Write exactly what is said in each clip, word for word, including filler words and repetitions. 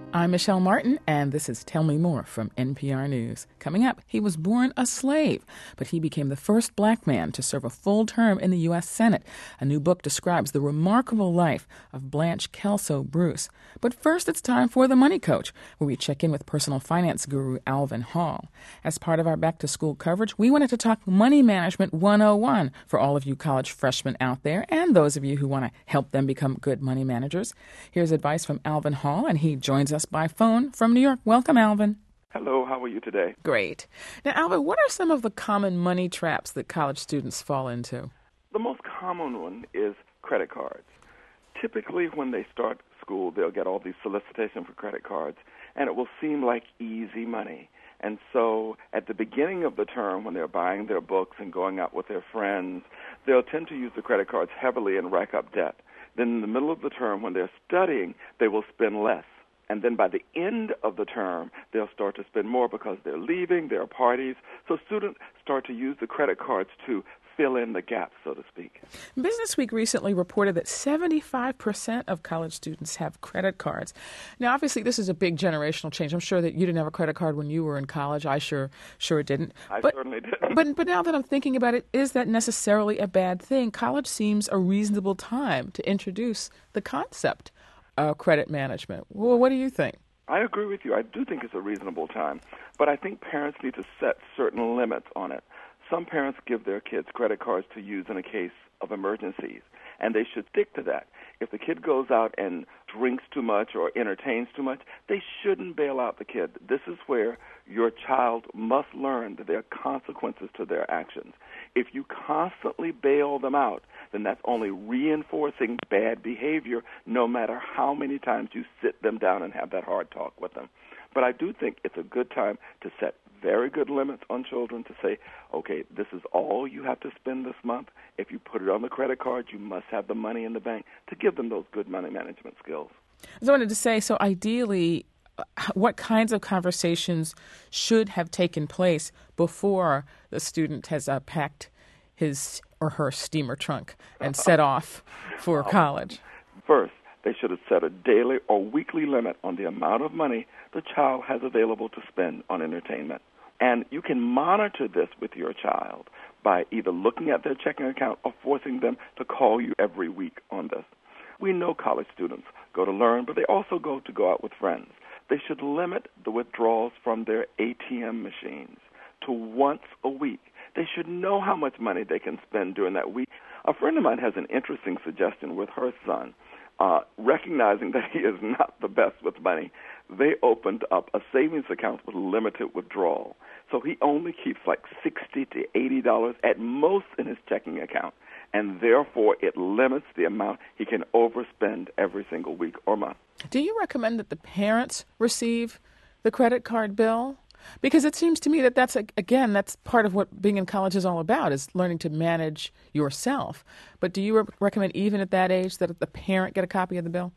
I'm Michelle Martin, and this is Tell Me More from N P R News. Coming up, he was born a slave, but he became the first black man to serve a full term in the U S Senate. A new book describes the remarkable life of Blanche Kelso Bruce. But first, it's time for The Money Coach, where we check in with personal finance guru Alvin Hall. As part of our back-to-school coverage, we wanted to talk Money Management one oh one for all of you college freshmen out there and those of you who want to help them become good money managers. Here's advice from Alvin Hall, and he joins us by phone from New York. Welcome, Alvin. Hello, how are you today? Great. Now, Alvin, what are some of the common money traps that college students fall into? The most common one is credit cards. Typically, when they start school, they'll get all these solicitations for credit cards, and it will seem like easy money. And so at the beginning of the term, when they're buying their books and going out with their friends, they'll tend to use the credit cards heavily and rack up debt. Then in the middle of the term, when they're studying, they will spend less. And then by the end of the term, they'll start to spend more because they're leaving, there are parties. So students start to use the credit cards to fill in the gaps, so to speak. Business Week recently reported that seventy-five percent of college students have credit cards. Now, obviously, this is a big generational change. I'm sure that you didn't have a credit card when you were in college. I sure sure didn't. I but, certainly didn't. But, but now that I'm thinking about it, is that necessarily a bad thing? College seems a reasonable time to introduce the concept of credit management. Well, what do you think? I agree with you. I do think it's a reasonable time. But I think parents need to set certain limits on it. Some parents give their kids credit cards to use in a case of emergencies, and they should stick to that. If the kid goes out and drinks too much or entertains too much, they shouldn't bail out the kid. This is where your child must learn that there are consequences to their actions. If you constantly bail them out, then that's only reinforcing bad behavior, no matter how many times you sit them down and have that hard talk with them. But I do think it's a good time to set very good limits on children to say, okay, this is all you have to spend this month. If you put it on the credit card, you must have the money in the bank, to give them those good money management skills. I wanted to say, so ideally, what kinds of conversations should have taken place before the student has uh, packed his or her steamer trunk and set off for college? First, they should have set a daily or weekly limit on the amount of money the child has available to spend on entertainment. And you can monitor this with your child by either looking at their checking account or forcing them to call you every week on this. We know college students go to learn, but they also go to go out with friends. They should limit the withdrawals from their A T M machines to once a week. They should know how much money they can spend during that week. A friend of mine has an interesting suggestion with her son. Uh, recognizing that he is not the best with money, they opened up a savings account with limited withdrawal. So he only keeps like sixty to eighty dollars at most in his checking account, and therefore it limits the amount he can overspend every single week or month. Do you recommend that the parents receive the credit card bill? Because it seems to me that that's, again, that's part of what being in college is all about, is learning to manage yourself. But do you re- recommend even at that age that the parent get a copy of the bill?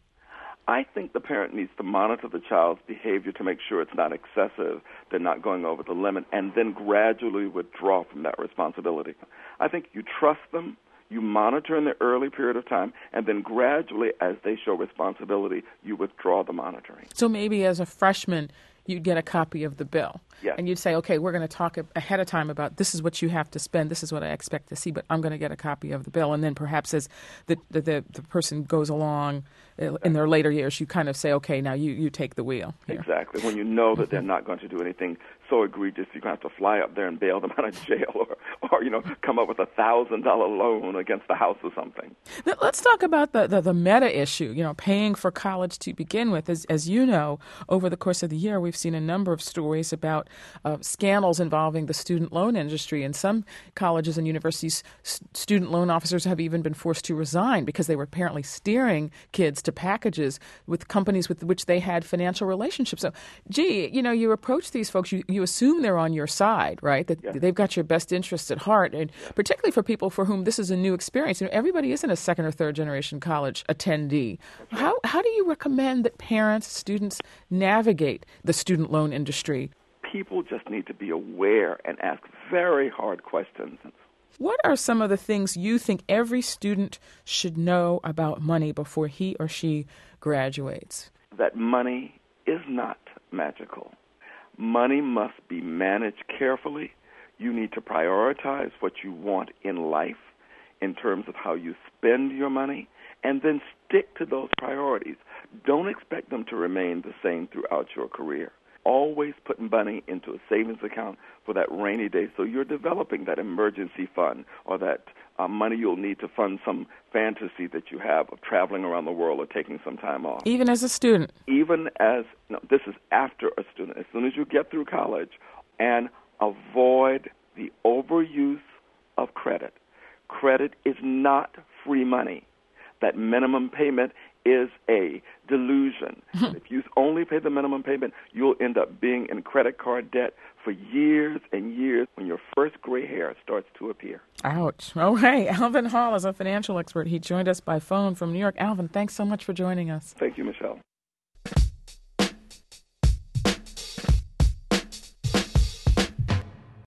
I think the parent needs to monitor the child's behavior to make sure it's not excessive, they're not going over the limit, and then gradually withdraw from that responsibility. I think you trust them, you monitor in the early period of time, and then gradually, as they show responsibility, you withdraw the monitoring. So maybe as a freshman, you'd get a copy of the bill. Yes. And you'd say, okay, we're going to talk ahead of time about this is what you have to spend, this is what I expect to see, but I'm going to get a copy of the bill. And then perhaps as the the, the, the person goes along uh, in their later years, you kind of say, okay, now you, you take the wheel here. Exactly. When you know that they're not going to do anything so egregious, you're going to have to fly up there and bail them out of jail or, or you know, come up with a one thousand dollars loan against the house or something. Now, let's talk about the, the, the meta issue, you know, paying for college to begin with. As, as you know, over the course of the year, we've seen a number of stories about uh, scandals involving the student loan industry. In some colleges and universities, s- student loan officers have even been forced to resign because they were apparently steering kids to packages with companies with which they had financial relationships. So, gee, you know, you approach these folks, you, you assume they're on your side, right? That yeah. they've got your best interests at heart. And yeah. particularly for people for whom this is a new experience. You know, everybody isn't a second or third generation college attendee. Right. How, how do you recommend that parents, students navigate the student loan industry? People just need to be aware and ask very hard questions. What are some of the things you think every student should know about money before he or she graduates? That money is not magical. Money must be managed carefully. You need to prioritize what you want in life in terms of how you spend your money, and then stick to those priorities. Don't expect them to remain the same throughout your career. Always put money into a savings account for that rainy day, so you're developing that emergency fund or that uh, money you'll need to fund some fantasy that you have of traveling around the world or taking some time off. Even as a student? Even as, no, this is after a student. As soon as you get through college, and avoid the overuse of credit. Credit is not free money. That minimum payment is a delusion. If you only pay the minimum payment, you'll end up being in credit card debt for years and years when your first gray hair starts to appear. Ouch. Okay, Alvin Hall is a financial expert. He joined us by phone from New York. Alvin, thanks so much for joining us. Thank you, Michelle.